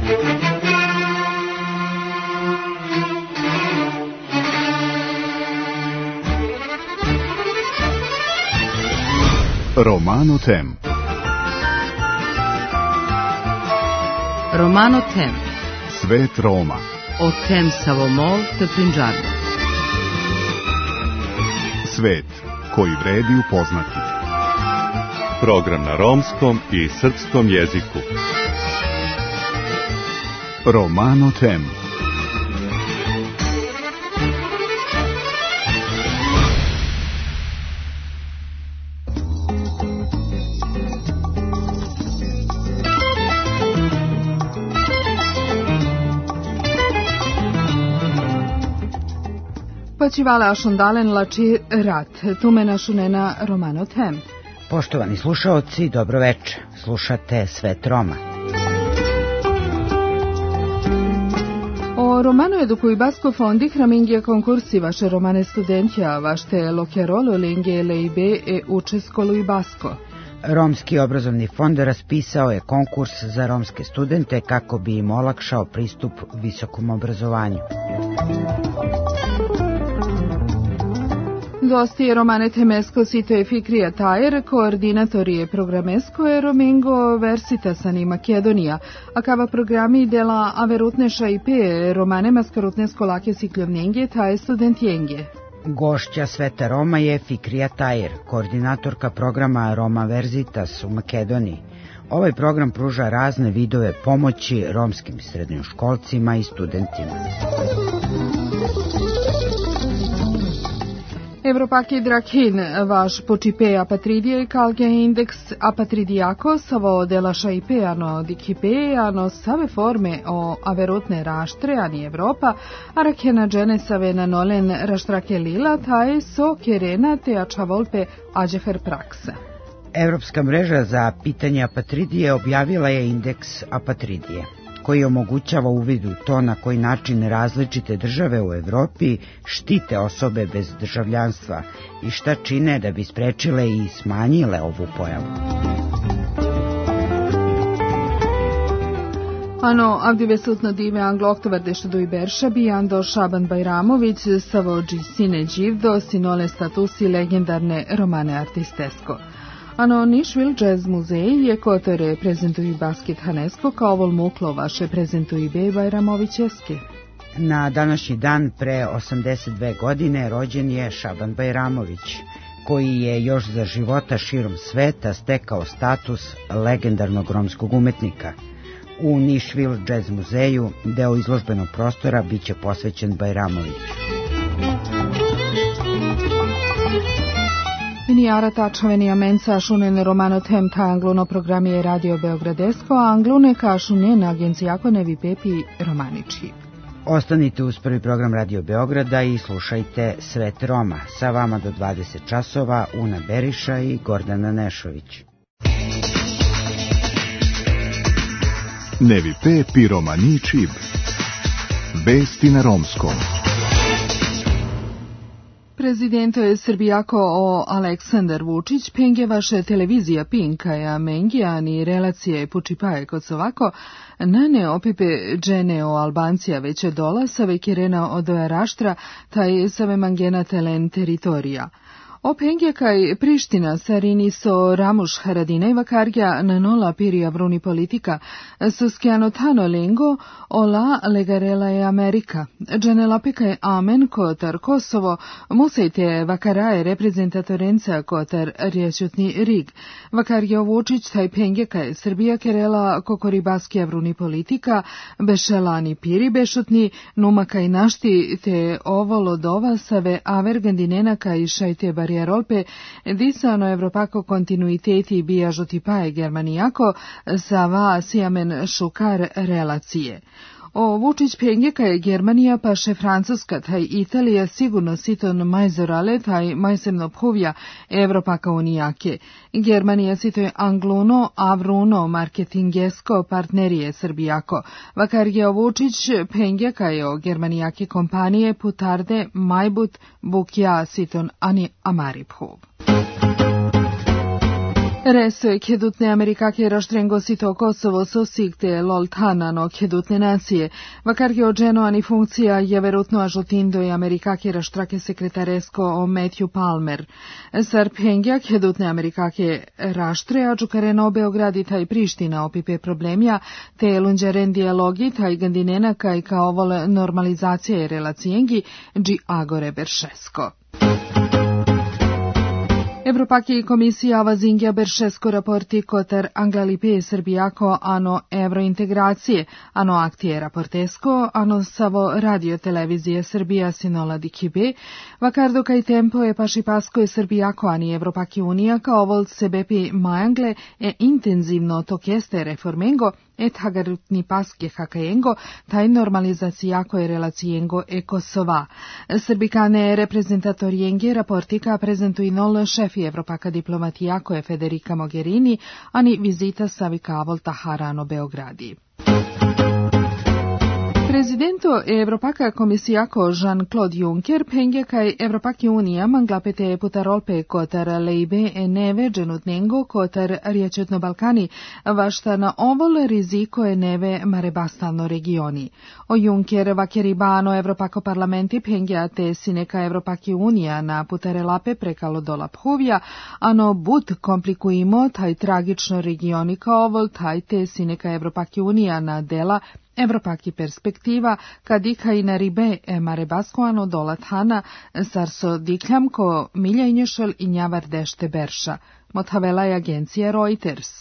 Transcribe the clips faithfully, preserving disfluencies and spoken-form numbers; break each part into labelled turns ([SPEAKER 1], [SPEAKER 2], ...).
[SPEAKER 1] Romano Tem.
[SPEAKER 2] Romano Tem.
[SPEAKER 1] Svet Roma.
[SPEAKER 2] O tem Savomol te Punjabno.
[SPEAKER 1] Svet koji vredi upoznati.
[SPEAKER 3] Program na romskom i srpskom jeziku.
[SPEAKER 1] Romano Tem.
[SPEAKER 4] Pačivala ašondalen lači rat, tume našunena Romano Tem.
[SPEAKER 5] Poštovani slušaoci, dobroveče. Slušate Svet Roma.
[SPEAKER 4] O romano edukuj basko fondi hramingje konkursi vaše romane studentja, vašte lokjerolo lenge lejbe e učeskolu i basko.
[SPEAKER 5] Romski obrazovni fond raspisao je konkurs za romske studente kako bi im olakšao pristup visokom obrazovanju.
[SPEAKER 4] Gosti Romane Temesko sito je Fikrija Tajer, koordinator je programesko je Romengo Versitasan i Makedonija, a kava programi dela averutneša i pe Romane maskarutnesko lake sikljovnjenje taje studentjenje.
[SPEAKER 5] Gošća Sveta Roma je Fikrija Tajer, koordinatorka programa Roma Versitas u Makedoniji. Ovaj program pruža razne vidove pomoći romskim srednjoškolcima i studentima.
[SPEAKER 4] Evropaki Drakin, vaš počipe apatridije kalge indeks apatridijako savo delaša i peano dikipe ano save forme o averutne raštre ani Evropa, arakena džene save na nolen raštrake lila taje so kerena te ačavolpe ađeher praksa.
[SPEAKER 5] Evropska mreža za pitanje apatridije objavila je indeks apatridije, koji omogućava uvid u to na koji način različite države u Evropi štite osobe bez državljanstva i šta čine da bi sprečile i smanjile ovu pojavu.
[SPEAKER 4] Ano, avdi vesutno dime anglo-oktovar dešadu i berša bi Ando Šaban Bajramović savođi sine dživdo sinole statusi legendarne romane artistesko. Ano, Nišvil Jazz muzej je koto reprezentuju basket Hanesko kao vol muklo vaše prezentuju be Bajramovićeske.
[SPEAKER 5] Na današnji dan pre osamdeset dve godine rođen je Šaban Bajramović, koji je još za života širom sveta stekao status legendarnog romskog umetnika. U Nišvil Jazz muzeju deo izložbenog prostora biće posvećen Bajramoviću.
[SPEAKER 4] Nijara tačaveni amenca šunen Romano Tem ta angluno programije Radio Beogradesko, a anglune ka šunen agencijako nevi pepi romaniči.
[SPEAKER 5] Ostanite uz prvi program Radio Beograda i slušajte Svet Roma. Sa vama do dvadeset časova Una Beriša i Gordana Nešović.
[SPEAKER 1] Nevi pepi romaniči. Vesti na romskom.
[SPEAKER 4] Prezidento je Srbijako o Aleksandar Vučić, penge vaše televizija Pinka ja mengijani relacije pučipaje kod sovako, nane opipe džene o Albancija već dola save kirena od raštra, taj save mangena telen teritorija. O penge kaj Priština sarini so Ramuš Haradina i Vakargja na nola pirija vruni politika, so skjano tano lengo ola legarela je Amerika. Džane lapika je amen kotar Kosovo, musejte Vakaraje reprezentatorenca kotar rječutni rig. Vakargja Vučić taj penge kaj Srbija kerela kokoribaskija vruni politika, bešelani piri bešutni, numa kaj našti te ovo lodova save avergandinena kaj šajte bar Rolpe, disano evropako kontinuiteti bija žutipaje Germanijako sa va sijamen šukar relacije. O Vučić pengeka je Germanija paše Francuska, taj Italija sigurno siton majzorale, taj majsemno puvja Evropaka unijake. Germanija sito je angluno, avruno, marketingesko partnerije Srbijako. Vakar je o Vučić pengeka je o Germanijake kompanije Putarde, Majbut, Bukja, siton ani Amariphuv. Reso kedutne Amerikake raštrengosito Kosovo sosigte loltanano kedutne nacije. Vakarke ođeno ani funkcija je verutno ažotindo i Amerikake raštrake sekretaresko o Matthew Palmer. Sarpengja kedutne Amerikake raštre ađukareno Beogradi taj Priština opipe problemja, te lunđaren dijalogi taj gandinena kaj kao vol normalizacije relacijengi dži agore beršesko. Evropaki komisija Vazingja Beršesko raporti kotar Anglalipe Srbijako ano evrointegracije, ano akcije raportesko, ano savo radio televizije Srbija sinola dikibe, vakardo kaj tempo je paši pasko je Srbijako ani Evropaki unija kao vol sebepi majangle e intenzivno tokeste reformengo, et hagarutni paske hakajengo, taj normalizacijako je relacijengo e Kosova. Srbikane reprezentatorijenge raportika prezentuinol šefi Evropaka diplomatijako je Federica Mogherini, ani vizita savikavol Taharano Beogradi. Prezidento Evropaka komisijako Jean-Claude Juncker penge kaj Evropaki unija manglapete putarolpe kotar leibe e neve dženutnengo kotar riječetno Balkani, vašta na ovol riziko e neve marebastalno regioni. O Juncker vakeribano Evropako parlamenti pengjate sineka Evropaki unija na putarelape prekalo dola phuvja, ano but komplikujimo taj tragično regioni kao ovol taj te sineka Evropaki unija na dela Evropaki perspektiva, kadika i na ribe e marebaskoano dolat hana, sarso dikljam ko milja inješel i njavar dešte berša. Motavela je agencija Reuters.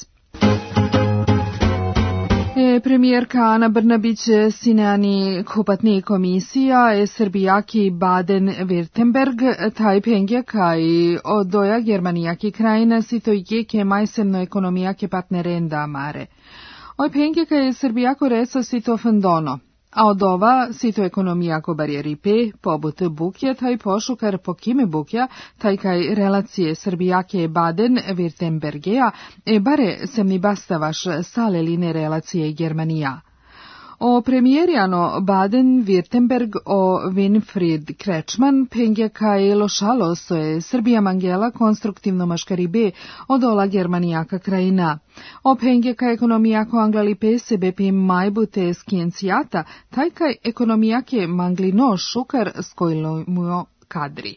[SPEAKER 4] E, premijerka Ana Brnabić sineani kupatni komisija e Srbijaki Baden-Württemberg taj pengja kaj odoja Germanijaki krajina sito je ke majsemno ekonomijake partnerenda mare. Oj penge kaj je Srbijako reso sito fendono, a od ova sito ekonomijako barijeripe, pobut bukja, taj pošukar po kime bukja, taj kaj relacije Srbijake Baden-Württembergeja, e bare sem ni bastavaš sale line relacije Germanija. O premijerijano Baden-Württemberg o Winfried Kretschmann pengja kaj lošalo so je Srbija mangela konstruktivno maškaribe od ola Germanijaka krajina. O pengja kaj ekonomijako Anglalipe sebepi majbute skijencijata, taj kaj ekonomijake manglino šukar skojlo kadri.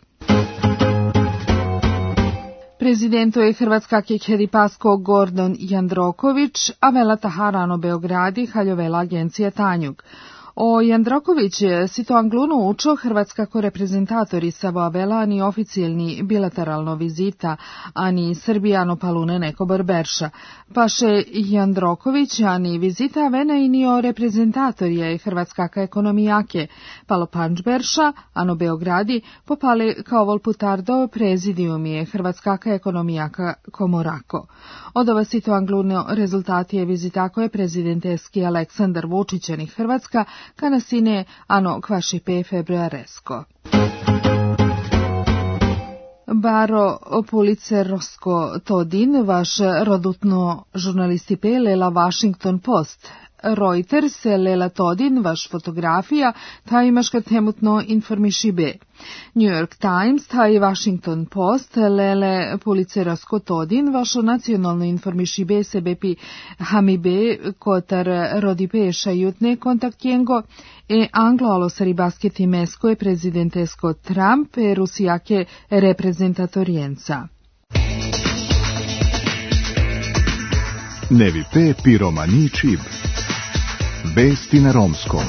[SPEAKER 4] Prezidento je Hrvatska kekedi pasko Gordon Jandroković, a vela Taharano Beogradi haljovela agencija Tanjug. O Jandroković si to Anglunu učo Hrvatska ko reprezentatori savo avela ani oficijalni bilateralno vizita, ani Srbijano palune neko borberša. Paše Jandroković ani vizita avena i nio reprezentatorija i Hrvatska ka ekonomijake, palo pančberša, ano Beogradi, popale kao vol putardo prezidium je Hrvatska ka ekonomijaka komorako. Od ova si to Angluno rezultati je vizitako je prezidenteski Aleksandar Vučićani Hrvatska, kana sine ano kvašipe februaresko. Baro Pulicerosko Todin, vaš rodutno žurnalistipe lela Washington Post. Reuters lela Todin, vaš fotografija, ta imaš kad temutno informišibe. New York Times, taj Washington Post, lele Pulicerosko Todin, vašo nacionalno informišibe sebepi hamibe kotar rodipe šajutne kontaktjengo, e anglo-alo saribasketi mesko je prezidentesko Trump e rusijake reprezentatorijenca.
[SPEAKER 1] Nevi pe piromani čib. Vesti na romskom.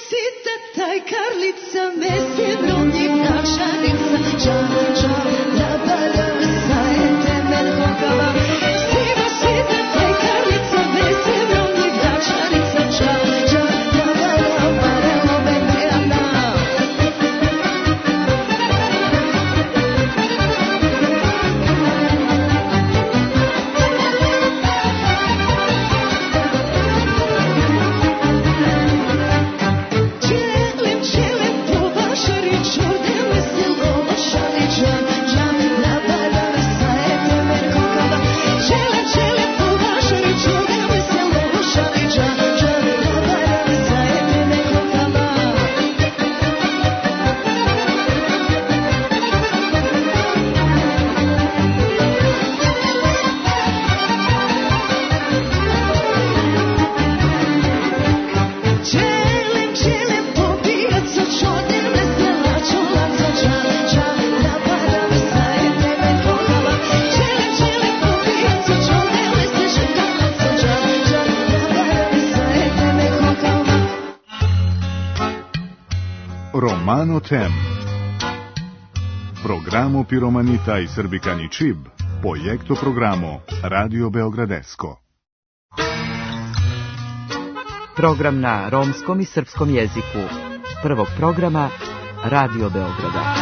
[SPEAKER 1] Romano Tem. Programo Piromanita i Srbikani Čib, projekto programo Radio Beogradesko.
[SPEAKER 2] Program na romskom i srpskom jeziku. Prvog programa Radio Beograda.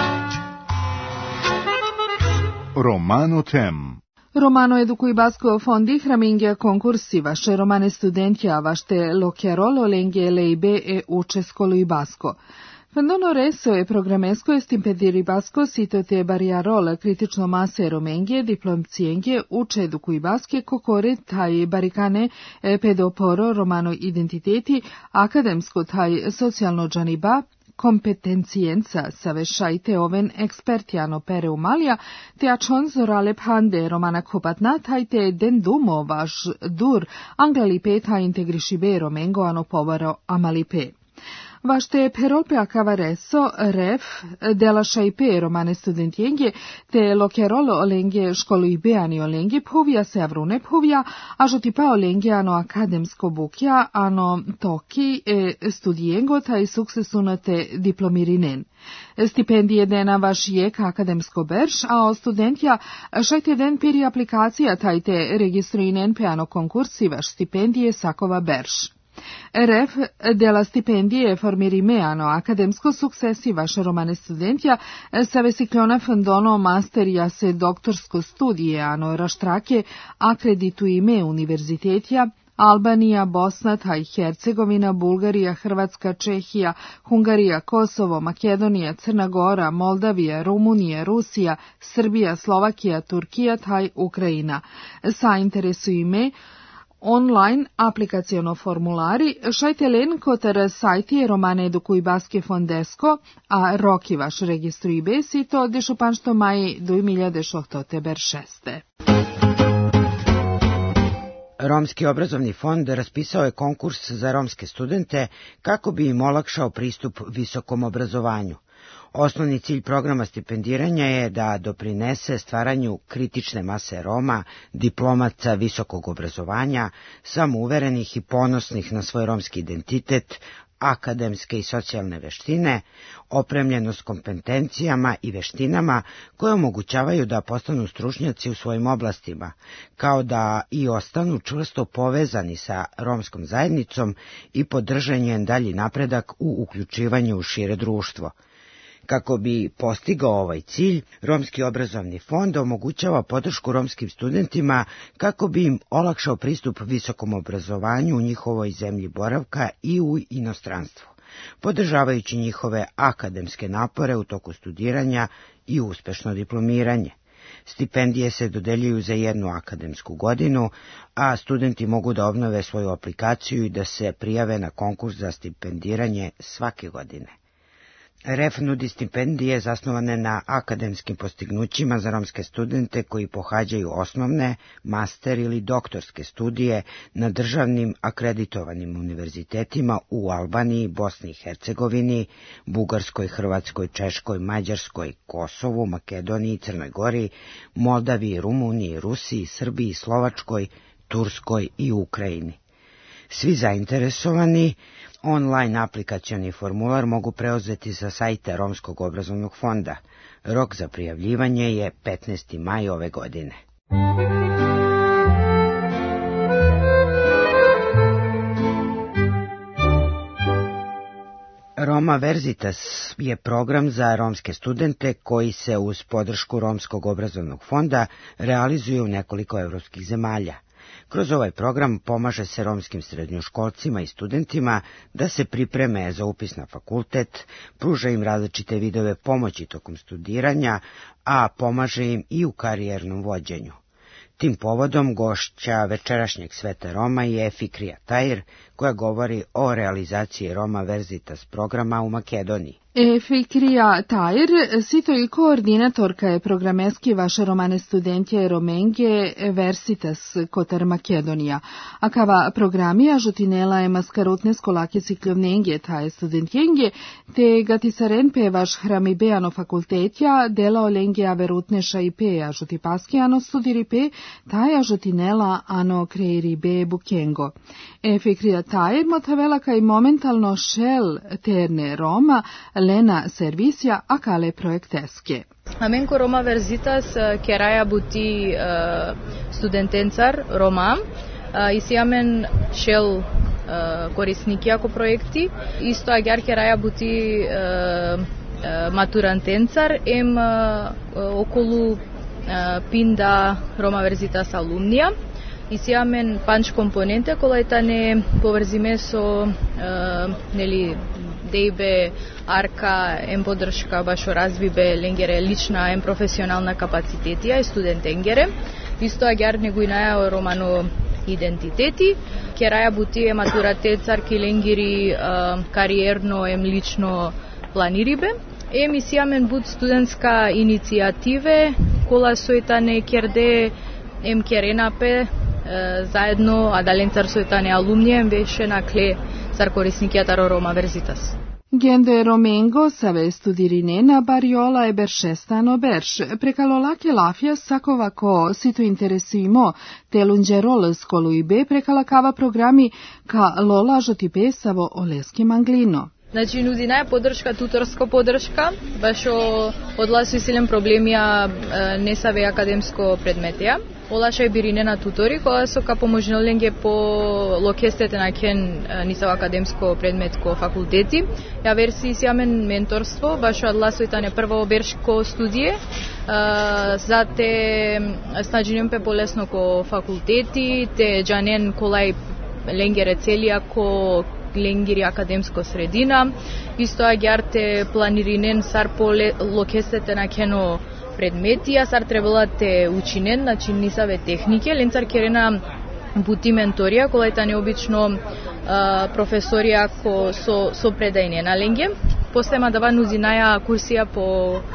[SPEAKER 1] Romano Tem.
[SPEAKER 4] Romano edukuibasko fondi hramingja konkursi vaše romane studentja vašte lo chiarolo lenghe leibe e učeskolo i basko. Fandono reso e programesco e stimpediri basko sito te bariarol kritično mase romengje diplomcijenje uče edukuibaske kokore taj barikane pedoporo romano identiteti akademsko taj socijalno džaniba kompetencijenca savešajte oven ekspertjano pere umalja, te ačon zorale pande romana kopatna tajte den dumo vaš dur anglalipe ta integrišibe romengo ano povaro amalipe. Vašte perolpe acavareso ref della šajpe romane studentjenje te lokerolo olengje školuibeani olengje povija se avrune povija, a žotipa olengje ano akademsko bukja ano toki e studijengo taj suksesunate diplomirinen. Stipendije dena vaš jek akademsko berš, a o studentja šajte den piri aplikacija tajte registrinen pe ano konkursi vaš stipendije sakova berš. Ref della stipendije formirimeano akademsko suksesi vaše romane studentja sa vesiklona fondono masterja se doktorsko studije ano raštrake akredituime univerzitetja Albanija, Bosna, taj Hercegovina, Bulgarija, Hrvatska, Čehija, Hungarija, Kosovo, Makedonija, Crna Gora, Moldavija, Rumunija, Rusija, Srbija, Slovakija, Turkija, taj Ukrajina. Sa interesuime online aplikaciono formulari šajte len kotar sajti romane edukuibaske fondesko, a roki vaš registru i besito dešupanšto maji dvije hiljade šeste.
[SPEAKER 5] Romski obrazovni fond raspisao je konkurs za romske studente kako bi im olakšao pristup visokom obrazovanju. Osnovni cilj programa stipendiranja je da doprinese stvaranju kritične mase Roma, diplomaca visokog obrazovanja, samouverenih i ponosnih na svoj romski identitet, akademske i socijalne veštine, opremljenost kompetencijama i veštinama koje omogućavaju da postanu stručnjaci u svojim oblastima, kao da i ostanu čvrsto povezani sa romskom zajednicom i podrže njen dalji napredak u uključivanju u šire društvo. Kako bi postigao ovaj cilj, Romski obrazovni fond omogućava podršku romskim studentima kako bi im olakšao pristup visokom obrazovanju u njihovoj zemlji boravka i u inostranstvu, podržavajući njihove akademske napore u toku studiranja i uspešno diplomiranje. Stipendije se dodeljuju za jednu akademsku godinu, a studenti mogu da obnove svoju aplikaciju i da se prijave na konkurs za stipendiranje svake godine. Ref nudi stipendije zasnovane na akademskim postignućima za romske studente koji pohađaju osnovne, master ili doktorske studije na državnim akreditovanim univerzitetima u Albaniji, Bosni i Hercegovini, Bugarskoj, Hrvatskoj, Češkoj, Mađarskoj, Kosovu, Makedoniji, Crnoj Gori, Moldaviji, Rumuniji, Rusiji, Srbiji, Slovačkoj, Turskoj i Ukrajini. Svi zainteresovani Online aplikacioni formular mogu preuzeti sa sajta Romskog obrazovnog fonda. Rok za prijavljivanje je petnaesti maj ove godine. Roma Verzitas je program za romske studente koji se uz podršku Romskog obrazovnog fonda realizuje u nekoliko evropskih zemalja. Kroz ovaj program pomaže se romskim srednjoškolcima i studentima da se pripreme za upis na fakultet, pruža im različite vidove pomoći tokom studiranja, a pomaže im i u karijernom vođenju. Tim povodom gošća večerašnjeg Sveta Roma je Fikrija Tahir, koja govori o realizaciji Roma Verzitas programa u Makedoniji.
[SPEAKER 4] Fikrija Tahir, sito i koordinatorka je programeski vaše romane studentje Romenge Versitas Kotar Makedonija. Akava programija žutinela je maskarutne skolake cikljovnenge taje studentjenge, te gatisaren pevaš hrami beano fakultetja, dela olenge averutneša i peja žutipaski ano studiri pe, taja žutinela ano kreiri be bukengo. Fikrija Tahir motavela kaj momentalno šel terne Roma, Lena servisja akale projekteske.
[SPEAKER 6] Amen cu Roma Verzitas keraja buti uh, studentencar Roma, uh, isi amen šel uh, korisniki ako projekti, isto agar keraja buti uh, uh, maturantencar em uh, okolu uh, pinda Roma Verzitas alumnija. Isi amen panč komponente kolajtane povrzime so uh, neli dejbe arka em podrška bašo razvibe lengere lična em profesionalna kapacitetia i studentengere. Isto agar neguinaja romano identiteti, keraja buti e maturatecar ki lengiri uh, karierno em lično planiribe. Em isi amen but studentska inicijative kola soitane kerde em kerena pe zajedno adalencar soitane alumnije beše nakle sar korisnikija taro Roma Verzitas.
[SPEAKER 4] Gende Romengo save studirinena bariola e beršestano berš, prekalolake lafja sakovako sito interesimo te lungerol skolu i be prekalakava programi ka lola žotipe savo oleski manglino.
[SPEAKER 6] Znači, nudina je podrška, tutorsko podrška, baš odla su isilem problemija ne save akademsko predmetija. Olaša je birine na tutori, koja su ka pomožnolenge po lokestete na ken nisav akademsko predmetko fakulteti. Ja versi si amen mentorstvo, baš odla su itane prvo berško studije, zate snađenjem pe bolesno ko fakulteti, te džanen kolaj lengere celija ko lengiri akademsko sredina, isto agjarte planirinen sar po lokestete na keno predmetija, sar trebala te učinen, znači nisave tehnike, lencar kerena buti mentorija, kola je ta neobično uh, profesorija ko so, so predajne na lenge. Postema dava nuzinaja kursija po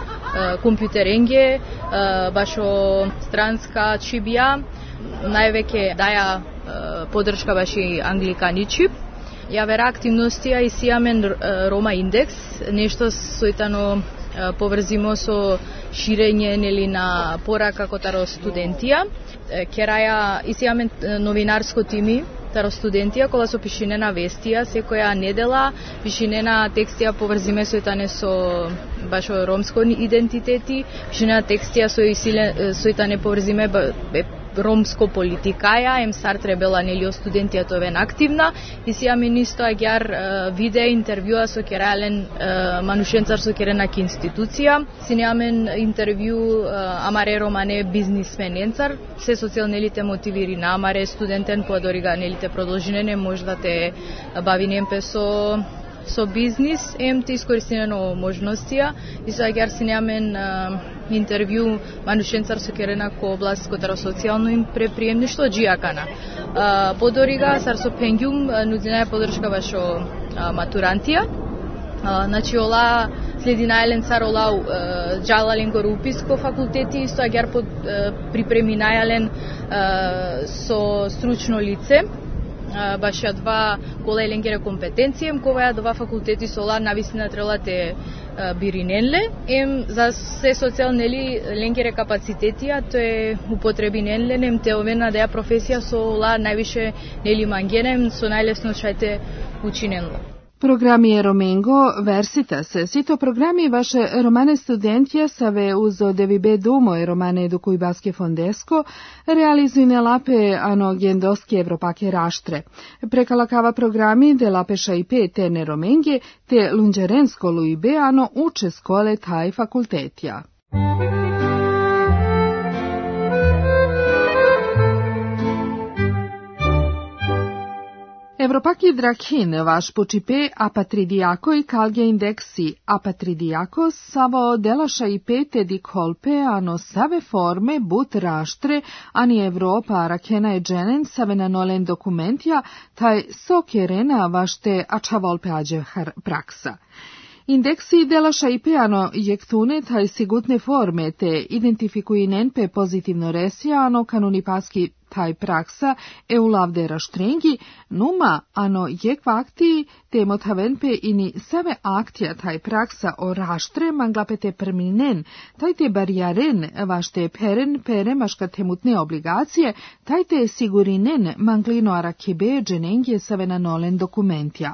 [SPEAKER 6] uh, kompjuterenge, uh, bašo stranska čibija, najveke daja uh, podrška baši anglikaniči. Ja vera aktivnostija i sijamen uh, Roma Index, nešto soitano povrzimo so širenje neli na poraka ko taro studentija, keraja isiamen novinarsko timi taro studentija, kola so pišinena vestija, se koja nedela, pišinena tekstija povrzime so itane so baš o romsko identiteti, pišinena tekstija so isile so itane povrzime romsko politikaja, em sar trebala nelio studentija to ven aktivna, i si amen isto agyar uh, vide intervjua so keralen uh, manušencar so kerenak institucija, sine amen intervju uh, amare romane biznismenencar, se socijalnelite motiviri na amare studenten podoriga nelite продолжинене možda te bavinem pe so so biznis, em te iskoristeno možnostija, i so agyar sine amen uh, intervju manušencar su kerena ko oblast kotaro socijalno im preprijemništvo džijakana. Uh, podoрига sar so pengjum nudina je podrška vašo uh, maturantija. Uh, znači ola sledina elen car ola uh, džalalen gor upisko fakulteti, isto agyar pod uh, pripreminajalen uh, so stručno lice. Uh, baš ja dva кола е ленгере компетенцијем, кога ја два факултети сола навистина трела те uh, бириненле, ем за се социјалнели ленгере капацитетија, то е употребиненле, нем те овена да ја професија со ла највише нели мангенем, со најлесно шајте учиненло.
[SPEAKER 4] Programi Romengo Versitas, sito programi vaše romane studentija save uzo devibe dumo e romane edukuj baske fondesco, realizuine lape ano gendoske evropake raštre. Prekalakava programi de lape šaipe tene romenge, te lunđerensko luibe ano uče skole taj fakultetja. Evropaki Drakhin, vaš počipe apatridijako i kalge indeksi apatridijako savo delaša i pete di kolpe ano save forme but raštre ani Evropa rakena e dženen save nanolen dokumentja taj sokerena vašte ačavolpe ađevhar praksa. Indeksi delaša i peano jektune taj sigutne forme te identifikuinenpe pozitivno resija ano kanunipaski taj praksa e ulavde raštrengi, numa ano jekvakti te motavenpe ini save aktija taj praksa o raštre manglapete perminen, taj te barijaren vašte peren pere maška temutne obligacije, taj te sigurinen manglino arakebe dženengje save nanolen dokumentja.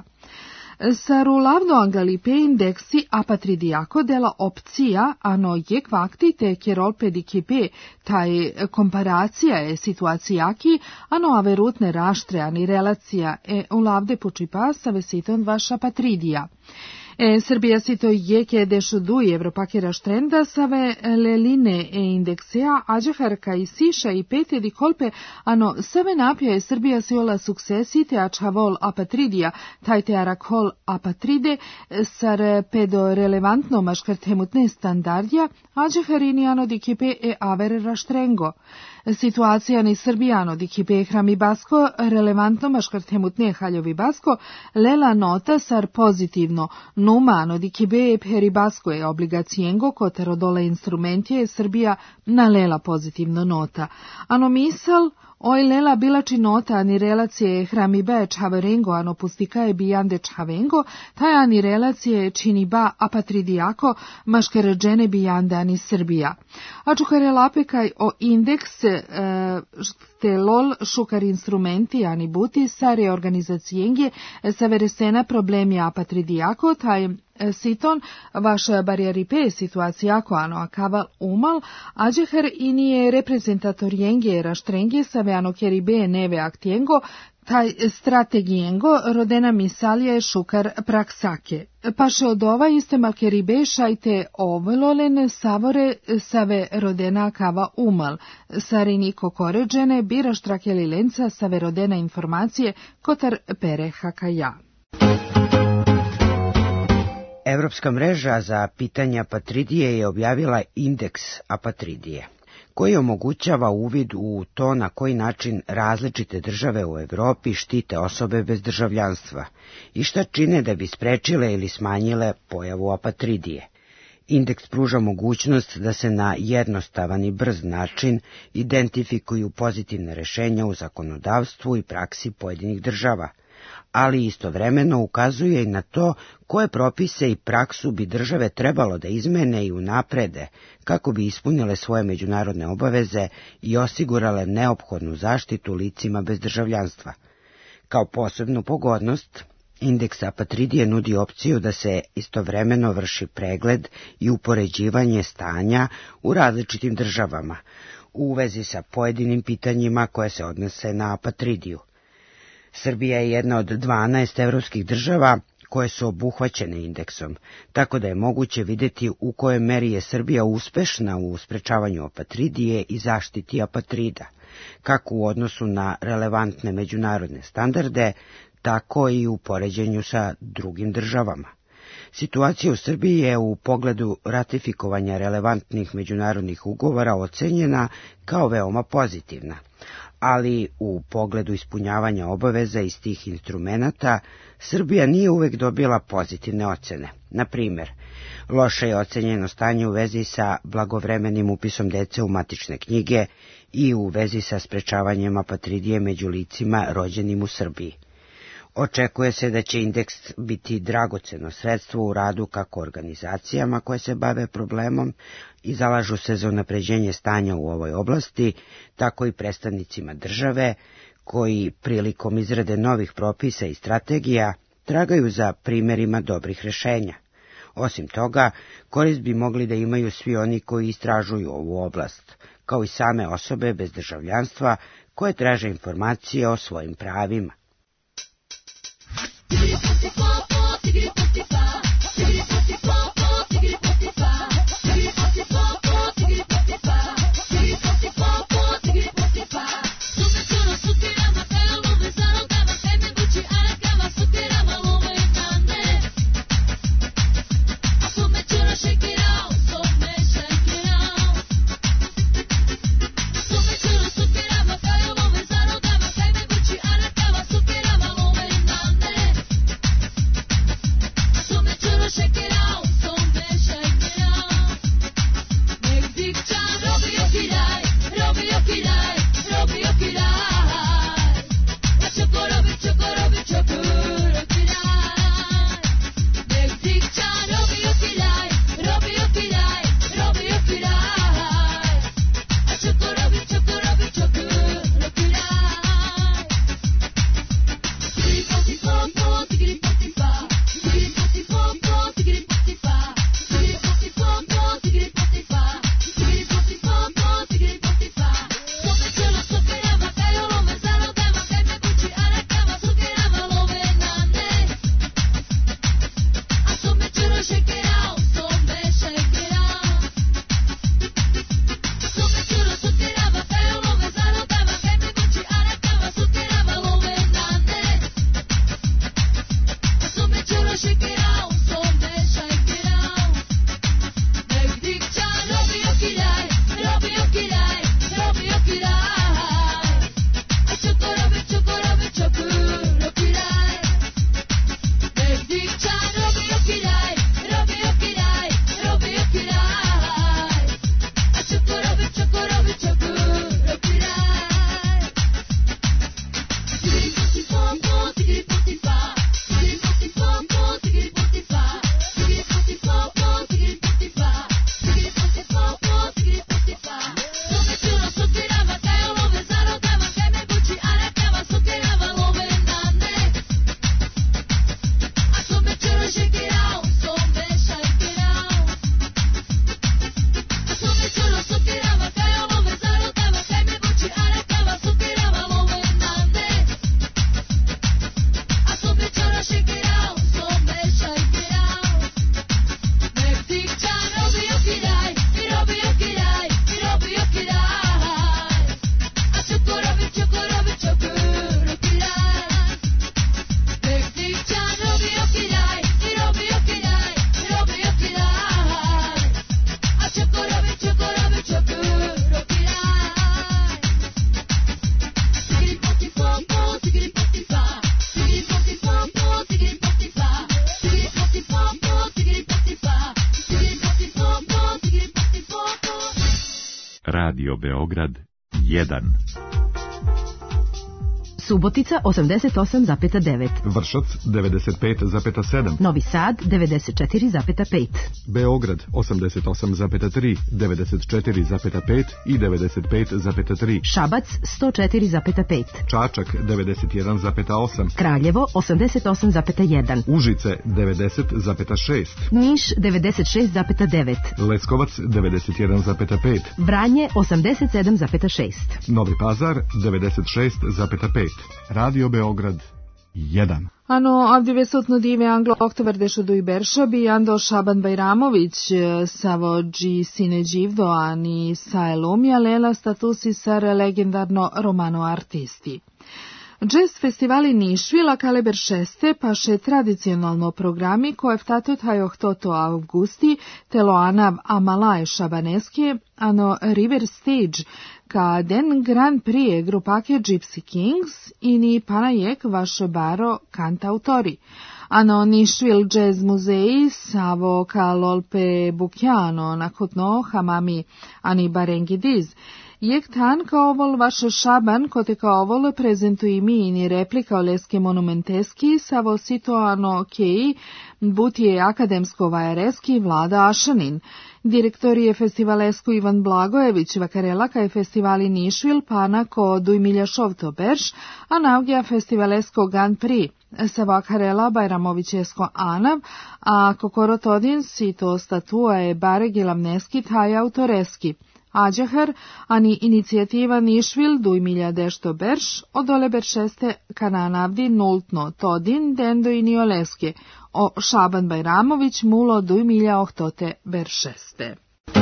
[SPEAKER 4] Sarulavno angalipe indeksi apatridijako dela opcija ano je kvakti te kerolpe dikipe taj komparacija je situacijaki ano averutne raštre ani relacija e ulavde počipa sa vesiton vaša patridija. E, Srbija sito jeke dešuduje Evropake raštrenda save leline e indeksea ađeharka i siša i pete di kolpe ano save napija je Srbija siola suksesite a čavol apatridija tajte arakol apatride sar pedo relevantno maškartemutne standardja ađeharini ano di kipe e aver raštrengo. Situacija ni Srbijano di kipe hrami basko relevantno maškartemutne haljovi basko lela nota sar pozitivno numano di kibe peribasko je obligacijengo kotero dole instrumentje je Srbija nalela pozitivno nota. Ano misal oj lela bilači nota ani relacije hramibe čavarengo ano pustikaje bijande čavengo, taj ani relacije čini ba apatridijako maškarađene bijande ani Srbija. A čukare lapekaj o indeks e, te lol šukar instrumenti ani buti sa reorganizacijenge sa veresena problemi apatridijako, taj siton vaš barijaripe situacijako ano akaval umal, ađeher inije reprezentatorienge raštrenge sa veano keribe neve aktijengo, taj strategijengo rodena misalje šukar praksake. Paše od ova iste malkeribe šajte ovololen savore save rodena kava umal. Sarini kokoređene bira štrakeli lenca save rodena informacije kotar pere hakaja.
[SPEAKER 5] Evropska mreža za pitanja apatridije je objavila indeks apatridije, koji omogućava uvid u to na koji način različite države u Evropi štite osobe bez državljanstva i šta čine da bi sprečile ili smanjile pojavu apatridije. Indeks pruža mogućnost da se na jednostavan i brz način identifikuju pozitivne rešenja u zakonodavstvu i praksi pojedinih država, ali istovremeno ukazuje i na to koje propise i praksu bi države trebalo da izmene i unaprede kako bi ispunile svoje međunarodne obaveze i osigurale neophodnu zaštitu licima bez državljanstva. Kao posebnu pogodnost, indeks apatridije nudi opciju da se istovremeno vrši pregled i upoređivanje stanja u različitim državama u vezi sa pojedinim pitanjima koje se odnose na apatridiju. Srbija je jedna od dvanaest evropskih država koje su obuhvaćene indeksom, tako da je moguće vidjeti u kojoj meri je Srbija uspešna u sprečavanju apatridije i zaštiti apatrida, kako u odnosu na relevantne međunarodne standarde, tako i u poređenju sa drugim državama. Situacija u Srbiji je u pogledu ratifikovanja relevantnih međunarodnih ugovora ocenjena kao veoma pozitivna, ali u pogledu ispunjavanja obaveza iz tih instrumenata Srbija nije uvek dobila pozitivne ocene. Na primjer, loše je ocenjeno stanje u vezi sa blagovremenim upisom dece u matične knjige i u vezi sa sprečavanjem apatridije među licima rođenim u Srbiji. Očekuje se da će indeks biti dragoceno sredstvo u radu kako organizacijama koje se bave problemom i zalažu se za unapređenje stanja u ovoj oblasti, tako i predstavnicima države koji prilikom izrade novih propisa i strategija tragaju za primjerima dobrih rešenja. Osim toga, korist bi mogli da imaju svi oni koji istražuju ovu oblast, kao i same osobe bez državljanstva koje traže informacije o svojim pravima.
[SPEAKER 3] Radio Beograd jedan.
[SPEAKER 7] Subotica osamdeset osam zarez devet.
[SPEAKER 8] Vršac devedeset pet zarez sedam.
[SPEAKER 7] Novi Sad devedeset četiri zarez pet.
[SPEAKER 8] Beograd osamdeset osam zarez tri, devedeset četiri zarez pet i devedeset pet zarez tri.
[SPEAKER 7] Šabac sto četiri zarez pet.
[SPEAKER 8] Čačak devedeset jedan zarez osam.
[SPEAKER 7] Kraljevo osamdeset osam zarez jedan.
[SPEAKER 8] Užice devedeset zarez šest.
[SPEAKER 7] Niš devedeset šest zarez devet.
[SPEAKER 8] Leskovac devedeset jedan zarez pet.
[SPEAKER 7] Vranje osamdeset sedam zarez šest.
[SPEAKER 8] Novi Pazar devedeset šest zarez pet. Radio Beograd jedan.
[SPEAKER 4] Ano avdivesotno dive Anglo Oktober dešodu i Beršabi, Ando Šaban Bajramović, Savo G. Sinegivdo, Ani Saelomija, Lela statusi sar legendarno romano artisti. Jazz festivali Nišvila Kaleber šeste paše tradicionalno programi koje vtatot hajohtoto avgusti teloanav Amalaje Šabaneske, ano River Stage, ka den Grand Prix grupake Gypsy Kings i ni panajek vaše baro kantautori. Ano Nišvil Jazz muzeji savo ka lolpe bukjano nakotno hamami ani barengi diz. Jek tan kao ovol vaš Šaban, kote kao ovol prezentuje mi ini replika oleske monumenteski, savo situano keji, butije akademsko vajareski Vlada Ašanin. Direktor je festivalesku Ivan Blagojević, vakarela kaj festivali Nišvil, pana ko Dujmilja Šovtoberš, a naugija festivalesko Grand Prix. Sa vakarela Bajramovićesko Anav, a kokorotodin si to statua je baregi lamneski taj autoreski. Ađahar, ani inicijativa Nišvil Dujmilja dešto berš, odole beršeste kananavdi nultno todin dendo i nioleske, o Šaban Bajramović mulo Dujmilja ohtote beršeste.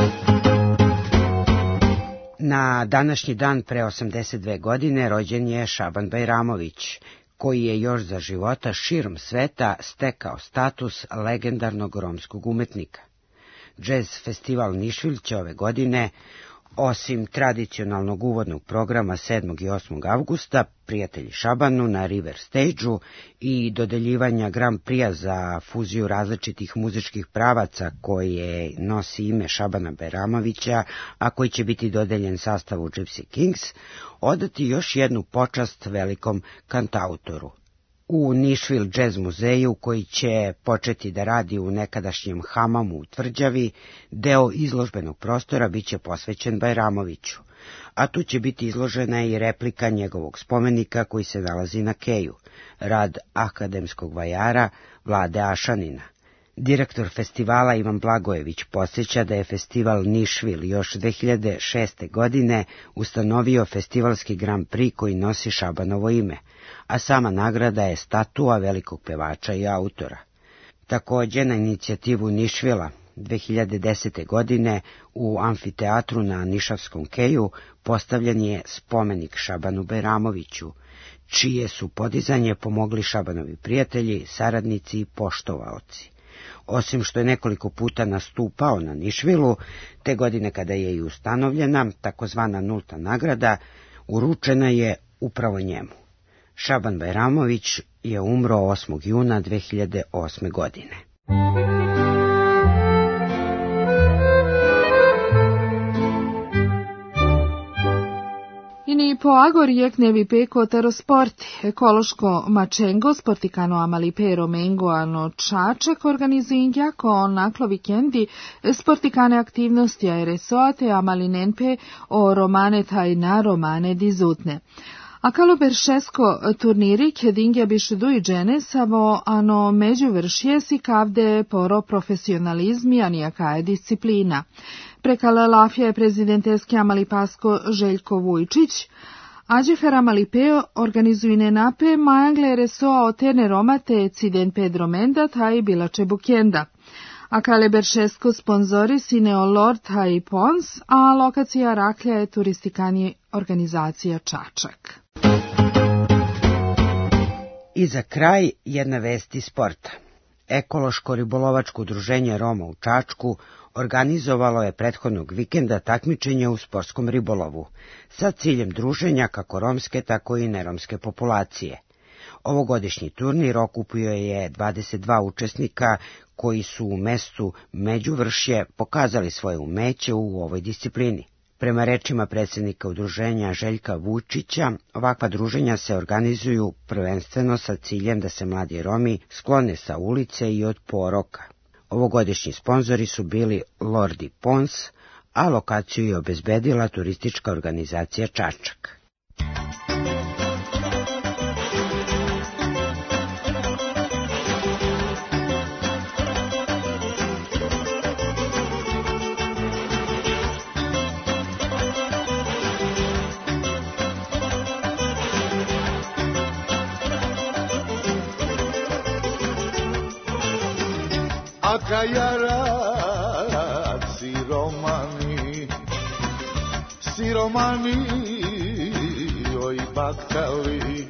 [SPEAKER 5] Na današnji dan pre osamdeset dve godine rođen je Šaban Bajramović, koji je još za života širom sveta stekao status legendarnog romskog umetnika. Jazz festival Nišvil će ove godine, osim tradicionalnog uvodnog programa sedmog i osmog avgusta, Prijatelji Šabanu na River Stage-u i dodeljivanja Grand Prix za fuziju različitih muzičkih pravaca koje nosi ime Šabana Bajramovića, a koji će biti dodeljen sastavu Gypsy Kings, odati još jednu počast velikom kantautoru. U Nišvil Jazz muzeju, koji će početi da radi u nekadašnjem hamamu u Tvrđavi, deo izložbenog prostora biće posvećen Bajramoviću, a tu će biti izložena i replika njegovog spomenika koji se nalazi na keju, rad akademskog vajara Vlade Ašanina. Direktor festivala Ivan Blagojević podsjeća da je festival Nišvil još dve hiljade šeste. godine ustanovio festivalski Grand Prix koji nosi Šabanovo ime, a sama nagrada je statua velikog pevača i autora. Također na inicijativu Nišvila dve hiljade desete. godine u amfiteatru na Nišavskom keju postavljen je spomenik Šabanu Bajramoviću, čije su podizanje pomogli Šabanovi prijatelji, saradnici i poštovaoci. Osim što je nekoliko puta nastupao na Nišvilu, te godine kada je i ustanovljena takozvana nulta nagrada, uručena je upravo njemu. Šaban Bajramović je umro osmog juna dve hiljade osme. godine.
[SPEAKER 4] Ini po agor jeknevi peko tero sporti, ekološko mačengo, sportikano amalipero mengo ano čačak organizuinja ko naklo vikendi sportikane aktivnosti aeresoate amalinenpe o romane taj na romane dizutne. A kalo beršesko turniri kedingja bišu duj džene samo ano među vršije si kavde poro profesionalizmi anijaka je disciplina. Prekala lafija je prezidenteski Amalipasko Željko Vujčić, Ađefer Amalipeo organizujne nape majangle resoa otene romate ciden Pedro Menda taj bilače bukenda. A kale beršesko sponzori Sineo Lord taj Pons, a lokacija Raklja je turistikani organizacija Čačak.
[SPEAKER 5] I za kraj jedna vest iz sporta. Ekološko-ribolovačko udruženje Roma u Čačku organizovalo je prethodnog vikenda takmičenje u sportskom ribolovu sa ciljem druženja kako romske, tako i neromske populacije. Ovogodišnji turnir okupio je dvadeset dva učesnika koji su u mestu Međuvršje pokazali svoje umeće u ovoj disciplini. Prema rečima predsjednika udruženja Željka Vučića, ovakva druženja se organizuju prvenstveno sa ciljem da se mladi Romi sklone sa ulice i od poroka. Ovogodišnji sponzori su bili Lord i Pons, a lokaciju je obezbedila turistička organizacija Čačak.
[SPEAKER 9] Ragazzi romani, si romani, oi baccali.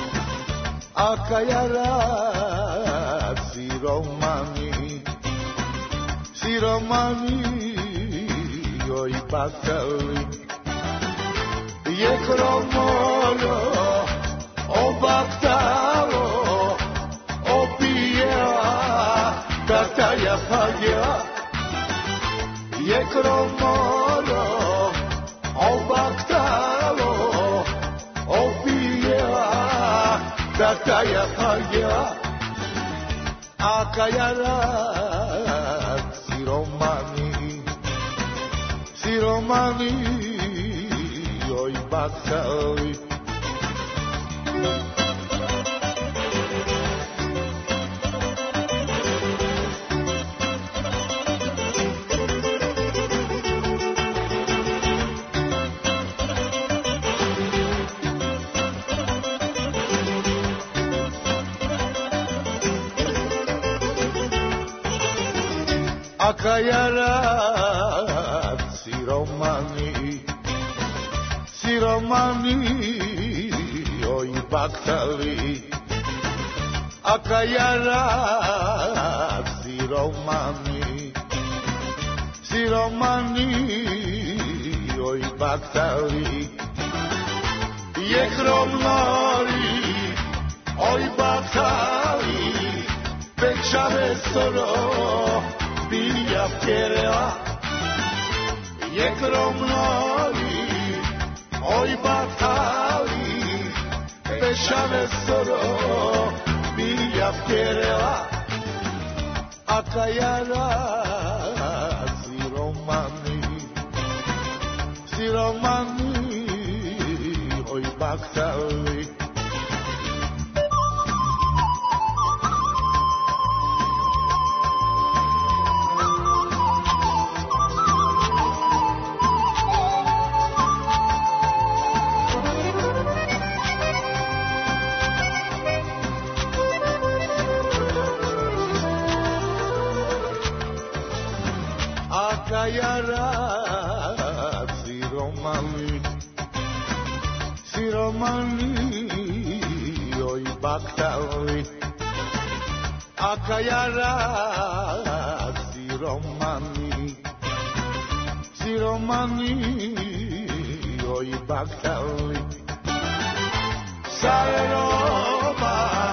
[SPEAKER 9] Akaya ragazzi romani, si romani, oi baccali. Je kromolo, o baccalo, o pijela, tataja pagja, je kromolo, o obaktalo, opijela, da kaja pagela, a kajarak siromani, siromani, joj baktali. Akayarat siromani, siromani, oj baktali. Akayarat siromani, siromani, oj baktali. Jekromnori, oj baktali, pečave soro. Bija vjerela, je kromnori, oj batali, pešave soro, bija vjerela, a kajara siromani, siromani, oj batali. Akayarat siromani, siromani, oj baktali. Akayarat siromani, siromani, oj baktali. Saroma,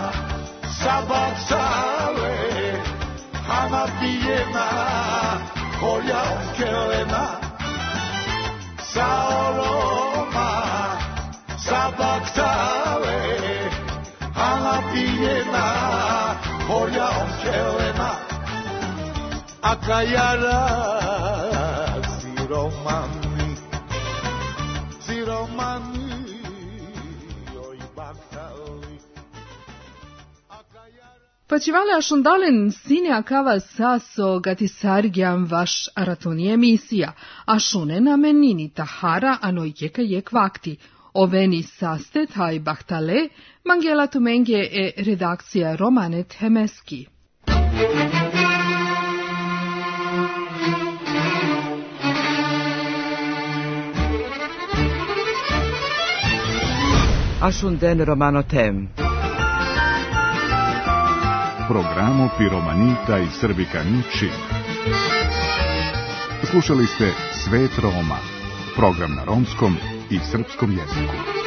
[SPEAKER 9] sabaksale, hamapijema, Olja onkelema, saoloma, sabaktale, halapijema, olja onkelema, akajara siromani, siromani, oj baktali.
[SPEAKER 4] Pačivale ašundalen sinja kava saso gatisargiam vaš aratoni emisija, ašune na menini tahara anojjeka jek vakti. Oveni sastet haj bahtale, mangela tumenge e redakcija Romanet Hemeski.
[SPEAKER 2] Ašunden Romanotem.
[SPEAKER 1] Programo Piromanita i Srbikani Čib. Slušali ste Svet Roma, program na romskom i srpskom jeziku.